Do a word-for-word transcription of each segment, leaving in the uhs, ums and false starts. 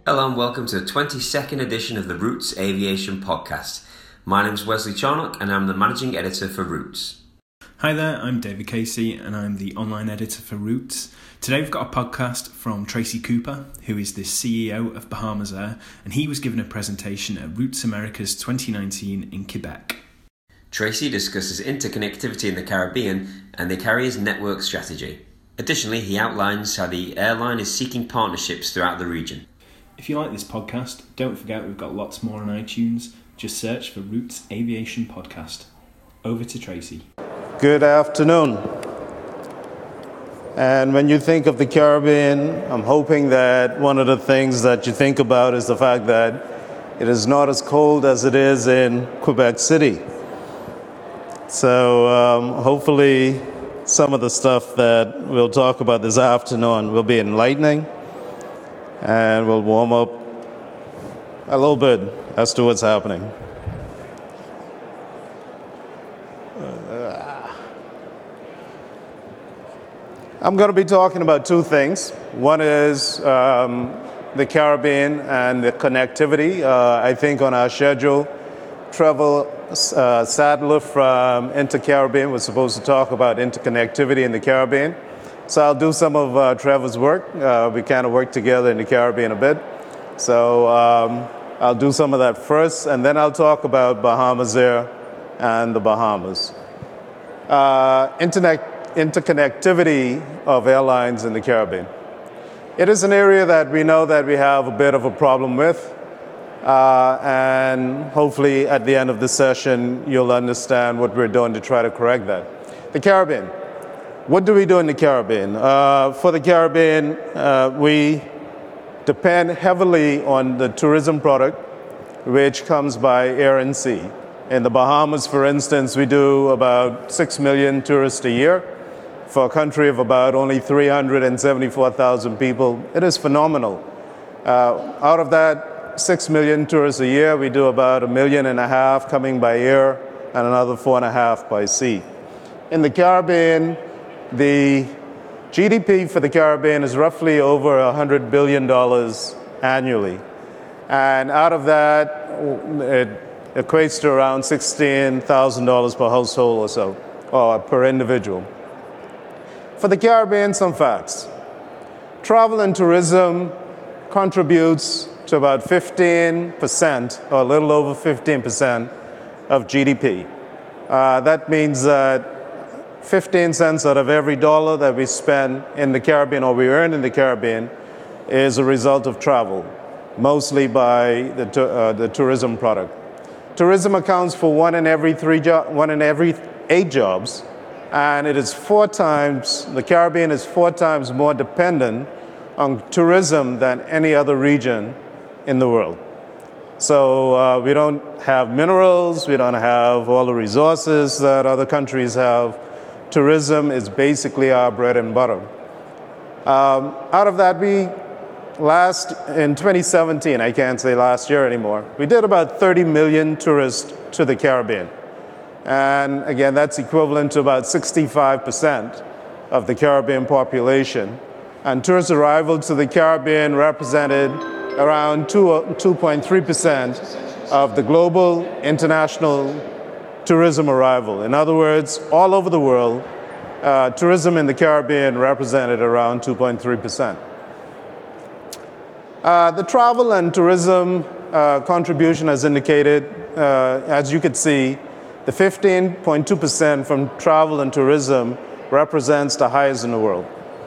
Hello and welcome to the twenty-second edition of the Roots Aviation Podcast. My name is Wesley Charnock and I'm the Managing Editor for Roots. Hi there, I'm David Casey and I'm the online editor for Roots. Today we've got a podcast from Tracy Cooper, who is the C E O of Bahamas Air, and he was given a presentation at Roots Americas twenty nineteen in Quebec. Tracy discusses interconnectivity in the Caribbean and the carrier's network strategy. Additionally, he outlines how the airline is seeking partnerships throughout the region. If you like this podcast, don't forget we've got lots more on iTunes. Just search for Roots Aviation Podcast. Over to Tracy. Good afternoon. And when you think of the Caribbean, I'm hoping that one of the things that you think about is the fact that it is not as cold as it is in Quebec City. So um, hopefully some of the stuff that we'll talk about this afternoon will be enlightening and we'll warm up a little bit as to what's happening. I'm going to be talking about two things. One is um, the Caribbean and the connectivity. Uh, I think on our schedule, Trevor uh, Sadler from Inter-Caribbean was supposed to talk about interconnectivity in the Caribbean. So I'll do some of uh, Trevor's work. Uh, we kind of work together in the Caribbean a bit. So um, I'll do some of that first, and then I'll talk about Bahamas Air and the Bahamas. Uh, internet, interconnectivity of airlines in the Caribbean. It is an area that we know that we have a bit of a problem with, uh, and hopefully at the end of the session you'll understand what we're doing to try to correct that. The Caribbean. What do we do in the Caribbean? Uh, for the Caribbean, uh, we depend heavily on the tourism product, which comes by air and sea. In the Bahamas, for instance, we do about six million tourists a year. For a country of about only three hundred seventy-four thousand people, it is phenomenal. Uh, out of that six million tourists a year, we do about a million and a half coming by air and another four and a half by sea. In the Caribbean, the G D P for the Caribbean is roughly over one hundred billion dollars annually. And out of that, it equates to around sixteen thousand dollars per household or so, or per individual. For the Caribbean, some facts. Travel and tourism contributes to about fifteen percent, or a little over fifteen percent of G D P. Uh, that means that fifteen cents out of every dollar that we spend in the Caribbean or we earn in the Caribbean is a result of travel, mostly by the, uh, the tourism product. Tourism accounts for one in every three jo- one in every eight jobs, and it is four times, the Caribbean is four times more dependent on tourism than any other region in the world. So uh, we don't have minerals, we don't have all the resources that other countries have. Tourism is basically our bread and butter. Um, out of that, we last, in twenty seventeen, I can't say last year anymore, we did about thirty million tourists to the Caribbean. And again, that's equivalent to about sixty-five percent of the Caribbean population. And tourist arrival to the Caribbean represented around two point three percent of the global international tourism arrival. In other words, all over the world, uh, tourism in the Caribbean represented around two point three percent. Uh, the travel and tourism uh, contribution, as indicated, uh, as you could see, the fifteen point two percent from travel and tourism represents the highest in the world.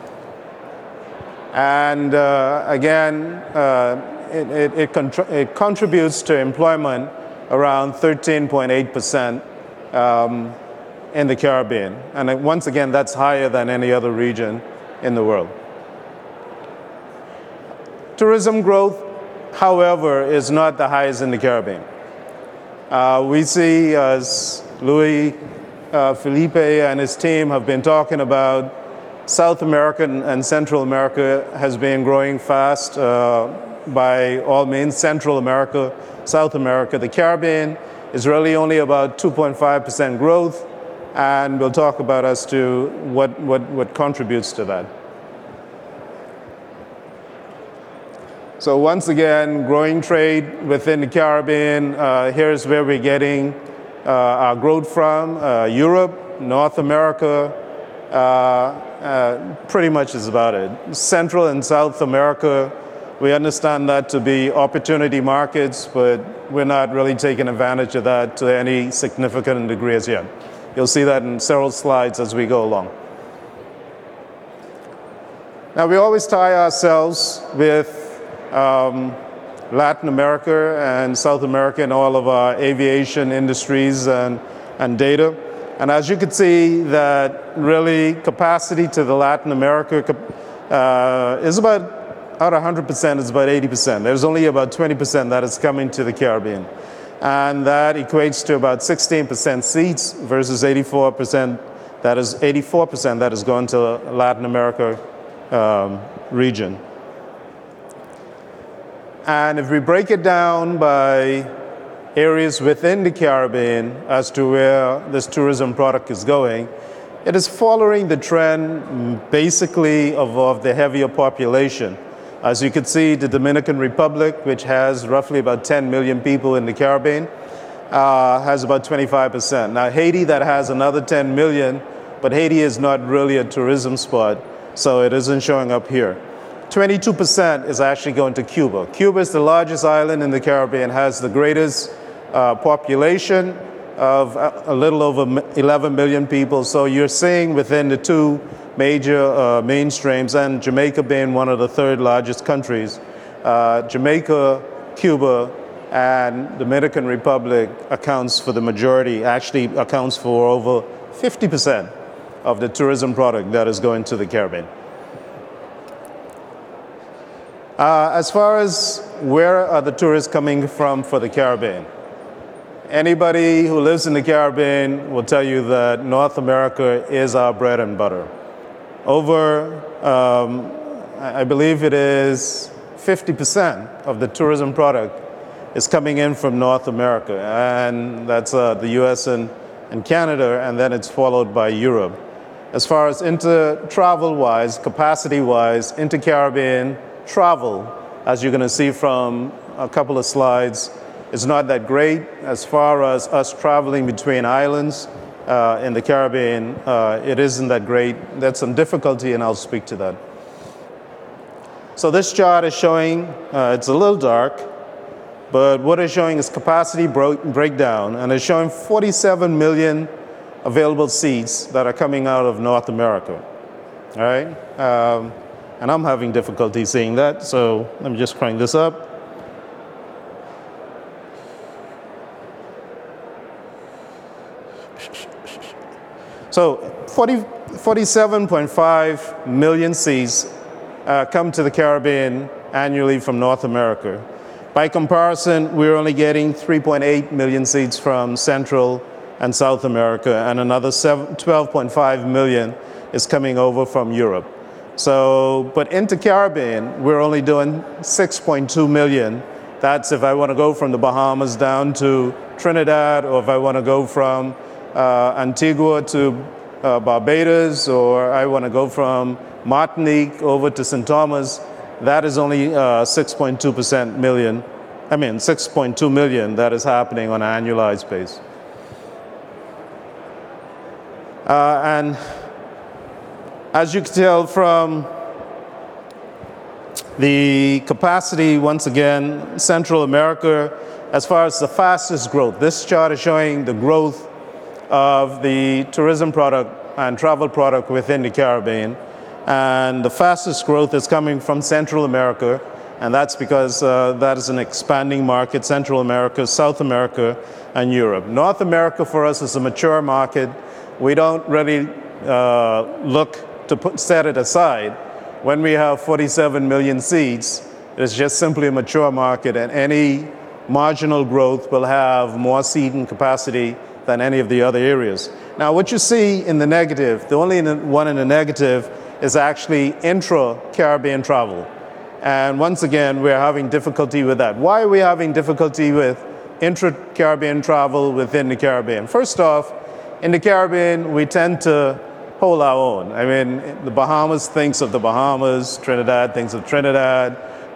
And uh, again, uh, it, it, it, contr- it contributes to employment around thirteen point eight percent um, in the Caribbean. And once again, that's higher than any other region in the world. Tourism growth, however, is not the highest in the Caribbean. Uh, we see, as Louis uh, Felipe and his team have been talking about, South America and Central America has been growing fast uh, by all means. Central America, South America. The Caribbean is really only about two point five percent growth, and we'll talk about as to what, what, what contributes to that. So once again, growing trade within the Caribbean. Uh, here's where we're getting uh, our growth from. Uh, Europe, North America, uh, uh, pretty much is about it. Central and South America, we understand that to be opportunity markets, but we're not really taking advantage of that to any significant degree as yet. You'll see that in several slides as we go along. Now, we always tie ourselves with um, Latin America and South America in all of our aviation industries and, and data. And as you can see, that really capacity to the Latin America uh, is about, out of one hundred percent, is about eighty percent. There's only about twenty percent that is coming to the Caribbean. And that equates to about sixteen percent seats versus eighty-four percent, that is eighty-four percent that is going to Latin America um, region. And if we break it down by areas within the Caribbean as to where this tourism product is going, it is following the trend basically of, of the heavier population. As you can see, the Dominican Republic, which has roughly about ten million people in the Caribbean, uh, has about twenty-five percent. Now Haiti, that has another ten million, but Haiti is not really a tourism spot, so it isn't showing up here. twenty-two percent is actually going to Cuba. Cuba is the largest island in the Caribbean, has the greatest uh, population of a little over eleven million people. So you're seeing within the two major uh, mainstreams, and Jamaica being one of the third largest countries, uh, Jamaica, Cuba, and Dominican Republic accounts for the majority, actually accounts for over fifty percent of the tourism product that is going to the Caribbean. Uh, as far as where are the tourists coming from for the Caribbean? Anybody who lives in the Caribbean will tell you that North America is our bread and butter. Over, um, I believe it is fifty percent of the tourism product is coming in from North America, and that's uh, the U S and, and Canada, and then it's followed by Europe. As far as inter-travel-wise, capacity-wise, inter-Caribbean travel, as you're going to see from a couple of slides, is not that great. As far as us traveling between islands uh, in the Caribbean, uh, it isn't that great. There's some difficulty, and I'll speak to that. So this chart is showing, uh, it's a little dark, but what it's showing is capacity breakdown, and it's showing forty-seven million available seats that are coming out of North America. All right? Um, and I'm having difficulty seeing that, so let me just crank this up. So forty, forty-seven point five million seats uh, come to the Caribbean annually from North America. By comparison, we're only getting three point eight million seats from Central and South America, and another twelve point five million is coming over from Europe. So, but into Caribbean, we're only doing six point two million. That's if I want to go from the Bahamas down to Trinidad, or if I want to go from uh, Antigua to uh, Barbados, or I want to go from Martinique over to Saint Thomas. That is only uh, six point two percent million, I mean six point two million that is happening on an annualized base. Uh, and as you can tell from the capacity, once again, Central America, as far as the fastest growth, this chart is showing the growth of the tourism product and travel product within the Caribbean. And the fastest growth is coming from Central America, and that's because uh, that is an expanding market, Central America, South America, and Europe. North America for us is a mature market. We don't really uh, look to put, set it aside. When we have forty-seven million seats, it's just simply a mature market, and any marginal growth will have more seating capacity than any of the other areas. Now, what you see in the negative, the only one in the negative is actually intra-Caribbean travel. And once again, we're having difficulty with that. Why are we having difficulty with intra-Caribbean travel within the Caribbean? First off, in the Caribbean, we tend to hold our own. I mean, the Bahamas thinks of the Bahamas, Trinidad thinks of Trinidad,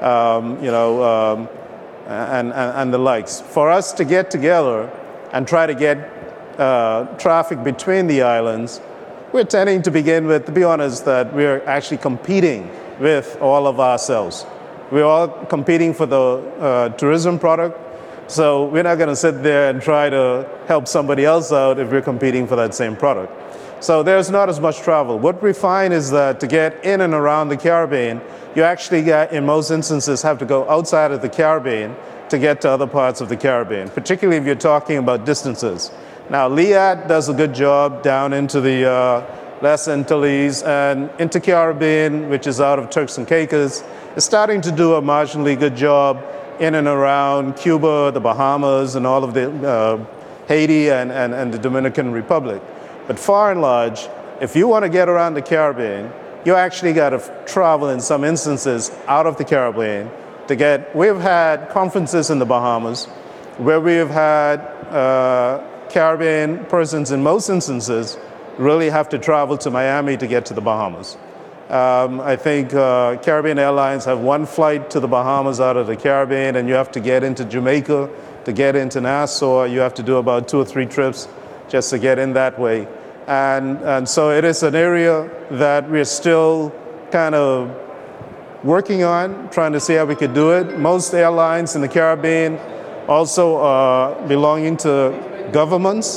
um, you know, um, and, and, and the likes. For us to get together and try to get uh, traffic between the islands, we're tending to begin with, to be honest, that we're actually competing with all of ourselves. We're all competing for the uh, tourism product, so we're not going to sit there and try to help somebody else out if we're competing for that same product. So there's not as much travel. What we find is that to get in and around the Caribbean, you actually, get, in most instances, have to go outside of the Caribbean to get to other parts of the Caribbean, particularly if you're talking about distances. Now, LIAT does a good job down into the uh, Les Antilles, and into Caribbean, which is out of Turks and Caicos, is starting to do a marginally good job in and around Cuba, the Bahamas, and all of the uh, Haiti and, and, and the Dominican Republic. But far and large, if you want to get around the Caribbean, you actually got to travel in some instances out of the Caribbean to get. We've had conferences in the Bahamas where we've had uh, Caribbean persons in most instances really have to travel to Miami to get to the Bahamas. Um, I think uh, Caribbean Airlines have one flight to the Bahamas out of the Caribbean, and you have to get into Jamaica to get into Nassau. You have to do about two or three trips just to get in that way. And, and so it is an area that we're still kind of working on, trying to see how we could do it. Most airlines in the Caribbean also are belonging to governments.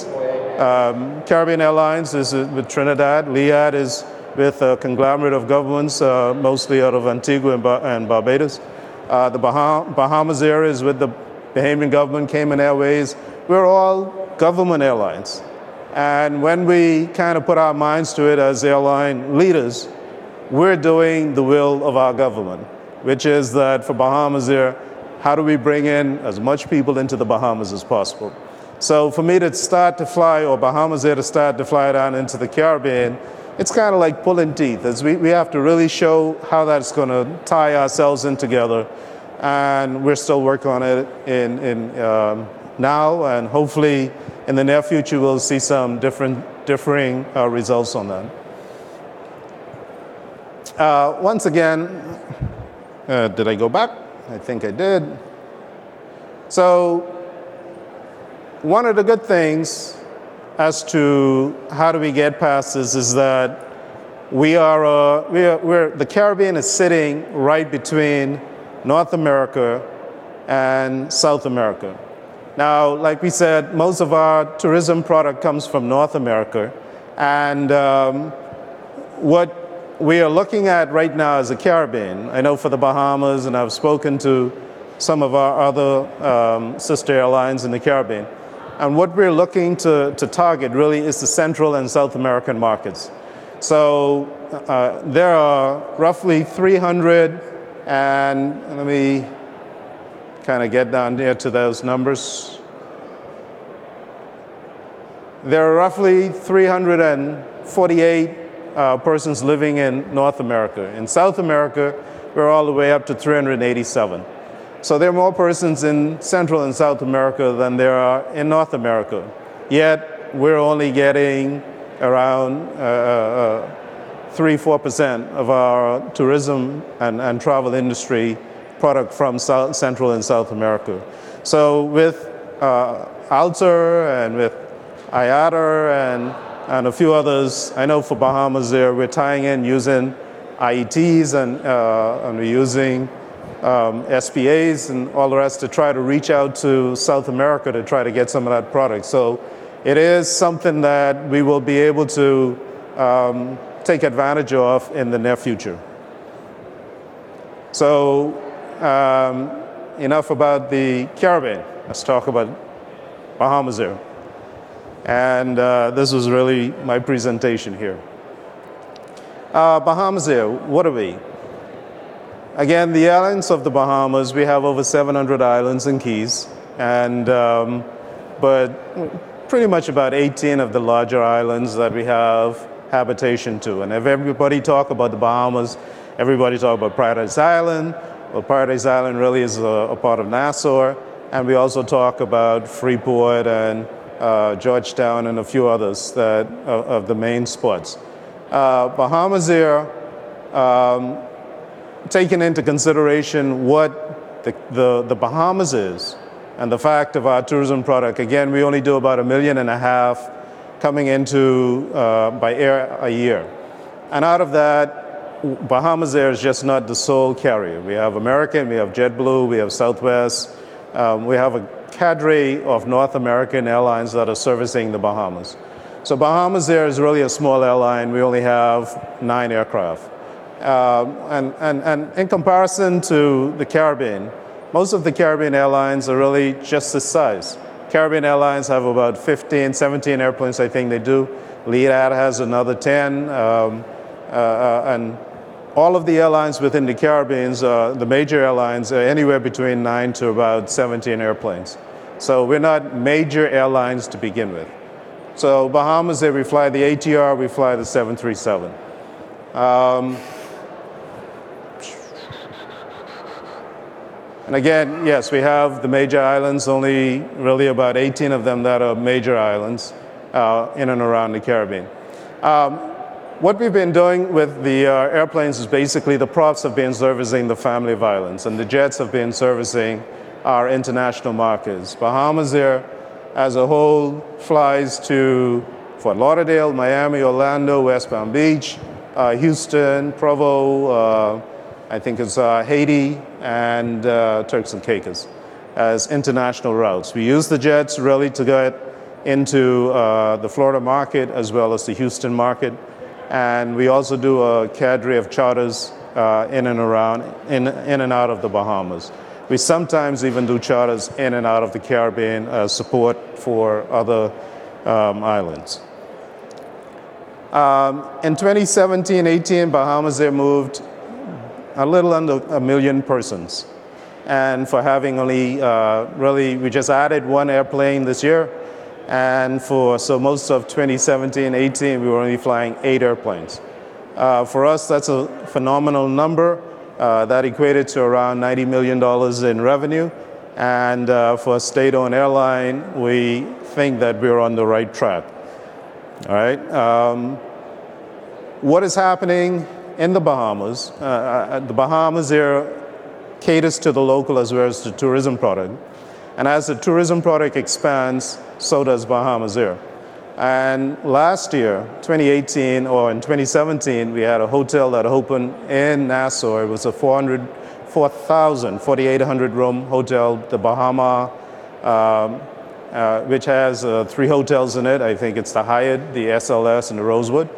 Um, Caribbean Airlines is with Trinidad. LIAT is with a conglomerate of governments, uh, mostly out of Antigua and, Bar- and Barbados. Uh, the bah- Bahamas area is with the Bahamian government, Cayman Airways. We're all government airlines. And when we kind of put our minds to it as airline leaders, we're doing the will of our government, which is that for Bahamas Air, how do we bring in as much people into the Bahamas as possible? So for me to start to fly, or Bahamas Air to start to fly down into the Caribbean, it's kind of like pulling teeth. As we, we have to really show how that's going to tie ourselves in together. And we're still working on it in, in um, now, and hopefully in the near future we'll see some different differing uh, results on that. Uh, once again, uh, did I go back? I think I did. So one of the good things as to how do we get past this is that we are, uh, we are we're, the Caribbean is sitting right between North America and South America. Now, like we said, most of our tourism product comes from North America, and um, what we are looking at right now is the Caribbean. I know for the Bahamas, and I've spoken to some of our other um, sister airlines in the Caribbean. And what we're looking to, to target really is the Central and South American markets. So uh, there are roughly three hundred, and let me kind of get down there to those numbers. There are roughly three hundred forty-eight uh, persons living in North America. In South America, we're all the way up to three hundred eighty-seven. So there are more persons in Central and South America than there are in North America. Yet we're only getting around uh, uh, three, four percent of our tourism and, and travel industry product from South, Central and South America. So with uh, Alter and with I A T A and, and a few others, I know for Bahamas Air, we're tying in using I E Ts and, uh, and we're using um, S P As and all the rest to try to reach out to South America to try to get some of that product. So it is something that we will be able to um, take advantage of in the near future. So um, enough about the Caribbean. Let's talk about Bahamas Air. And uh, this was really my presentation here. Uh, Bahamas Air, what are we? Again, the islands of the Bahamas, we have over seven hundred islands and keys, and um, but pretty much about eighteen of the larger islands that we have habitation to. And if everybody talk about the Bahamas, everybody talk about Paradise Island. Well, Paradise Island really is a, a part of Nassau, and we also talk about Freeport and uh, Georgetown and a few others that uh, of the main spots. Uh, Bahamas Air, um, taking into consideration what the, the, the Bahamas is and the fact of our tourism product, again, we only do about a million and a half coming into uh, by air a year. And out of that, Bahamas Air is just not the sole carrier. We have American, we have JetBlue, we have Southwest, um, we have a cadre of North American airlines that are servicing the Bahamas. So Bahamas Air is really a small airline. We only have nine aircraft. Uh, and, and, and in comparison to the Caribbean, most of the Caribbean airlines are really just this size. Caribbean Airlines have about fifteen, seventeen airplanes, I think they do. Lead-Ad has another ten. Um, uh, and all of the airlines within the Caribbean, uh, the major airlines, are anywhere between nine to about seventeen airplanes. So we're not major airlines to begin with. So Bahamas, we fly the A T R, we fly the seven thirty-seven. Um, and again, yes, we have the major islands, only really about eighteen of them that are major islands uh, in and around the Caribbean. Um, what we've been doing with the uh, airplanes is basically the props have been servicing the family of islands, and the jets have been servicing our international markets. Bahamas Air as a whole flies to Fort Lauderdale, Miami, Orlando, West Palm Beach, uh, Houston, Provo, uh, I think it's uh, Haiti, and uh, Turks and Caicos as international routes. We use the jets really to get into uh, the Florida market as well as the Houston market. And we also do a cadre of charters uh, in and around, in, in and out of the Bahamas. We sometimes even do charters in and out of the Caribbean as support for other um, islands. Um, in twenty seventeen eighteen, Bahamas Air moved a little under a million persons. And for having only, uh, really, we just added one airplane this year. And for, so most of twenty seventeen eighteen, we were only flying eight airplanes. Uh, for us, that's a phenomenal number. Uh, that equated to around ninety million dollars in revenue. And uh, for a state-owned airline, we think that we're on the right track. All right. Um, what is happening in the Bahamas? Uh, the Bahamas Air caters to the local as well as the tourism product. And as the tourism product expands, so does Bahamas Air. And last year, twenty eighteen, or in twenty seventeen, we had a hotel that opened in Nassau. It was a four hundred, four thousand, forty-eight hundred room hotel, the Bahama, um, uh, which has uh, three hotels in it. I think it's the Hyatt, the S L S, and the Rosewood.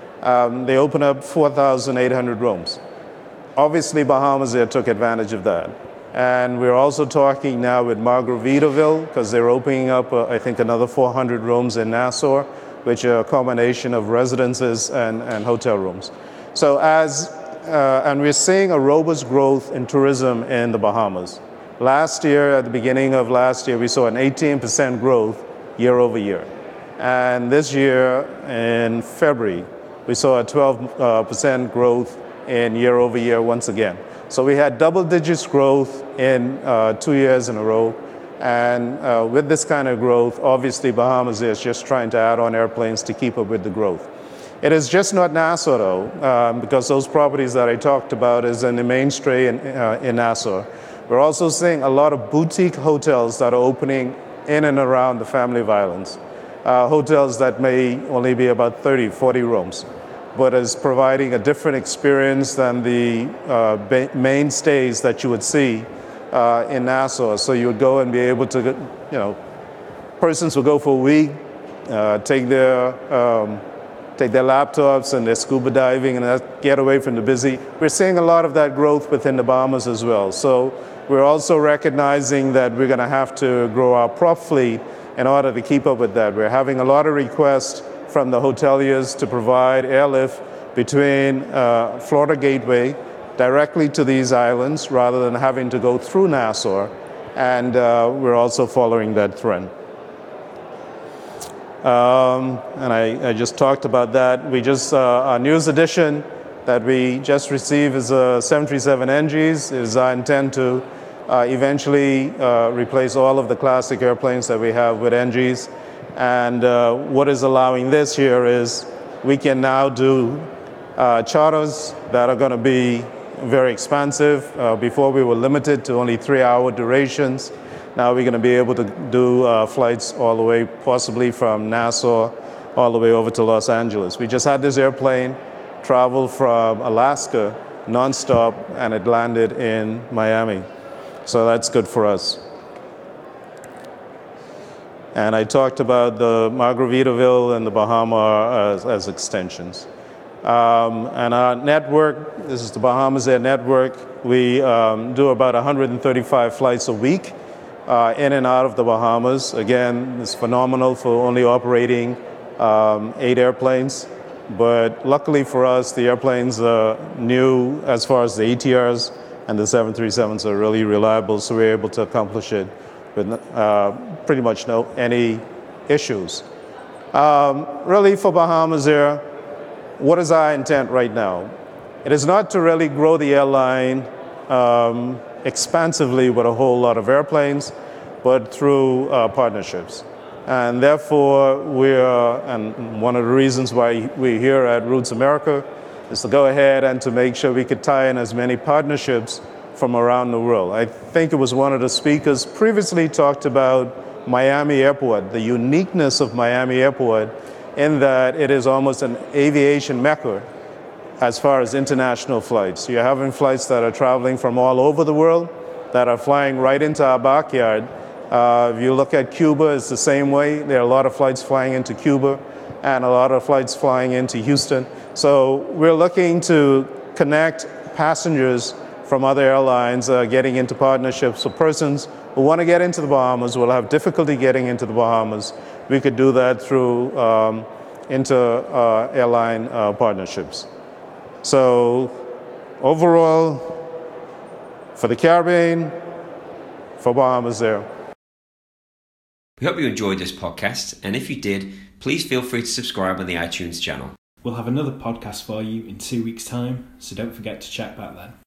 Um, they opened up four thousand eight hundred rooms. Obviously, Bahamas Air took advantage of that. And we're also talking now with Margaritaville, because they're opening up, uh, I think, another four hundred rooms in Nassau, which are a combination of residences and, and hotel rooms. So as, uh, and we're seeing a robust growth in tourism in the Bahamas. Last year, at the beginning of last year, we saw an eighteen percent growth year over year. And this year, in February, we saw a twelve percent growth in year over year once again. So we had double digits growth in uh, two years in a row. And uh, with this kind of growth, obviously Bahamas is just trying to add on airplanes to keep up with the growth. It is just not Nassau though, um, because those properties that I talked about is in the mainstay in, uh, in Nassau. We're also seeing a lot of boutique hotels that are opening in and around the family of islands. Uh, hotels that may only be about thirty, forty rooms, but is providing a different experience than the uh, mainstays that you would see uh, in Nassau. So you would go and be able to, you know, persons would go for a week, uh, take their um, take their laptops and their scuba diving and get away from the busy. We're seeing a lot of that growth within the Bahamas as well. So we're also recognizing that we're going to have to grow our prop fleet in order to keep up with that. We're having a lot of requests from the hoteliers to provide airlift between uh, Florida Gateway directly to these islands rather than having to go through Nassau. And uh, we're also following that trend. Um, and I, I just talked about that. We just, uh, our newest edition that we just received is a seven thirty-seven N Gs. It is our intent to uh, eventually uh, replace all of the classic airplanes that we have with N Gs. And uh, what is allowing this here is we can now do uh, charters that are going to be very expansive. Uh, before we were limited to only three-hour durations. Now we're going to be able to do uh, flights all the way, possibly from Nassau, all the way over to Los Angeles. We just had this airplane travel from Alaska nonstop, and it landed in Miami. So that's good for us. And I talked about the Margaritaville and the Bahama as, as extensions. Um, and our network, this is the Bahamas Air Network. We um, do about one hundred thirty-five flights a week uh, in and out of the Bahamas. Again, it's phenomenal for only operating um, eight airplanes. But luckily for us, the airplanes are new as far as the A T Rs, and the seven thirty-sevens are really reliable, so we're able to accomplish it with uh, pretty much no any issues. Um, really, for Bahamas Air, what is our intent right now? It is not to really grow the airline um, expansively with a whole lot of airplanes, but through uh, partnerships. And therefore, we are, and one of the reasons why we're here at Roots America is to go ahead and to make sure we could tie in as many partnerships from around the world. I think it was one of the speakers previously talked about Miami Airport, the uniqueness of Miami Airport, in that it is almost an aviation mecca as far as international flights. You're having flights that are traveling from all over the world that are flying right into our backyard. Uh, if you look at Cuba, it's the same way. There are a lot of flights flying into Cuba and a lot of flights flying into Houston. So we're looking to connect passengers from other airlines uh, getting into partnerships. So persons who want to get into the Bahamas will have difficulty getting into the Bahamas. We could do that through um, inter-airline uh, uh, partnerships. So overall, for the Caribbean, for Bahamas Air. We hope you enjoyed this podcast, and if you did, please feel free to subscribe on the iTunes channel. We'll have another podcast for you in two weeks' time, so don't forget to check back then.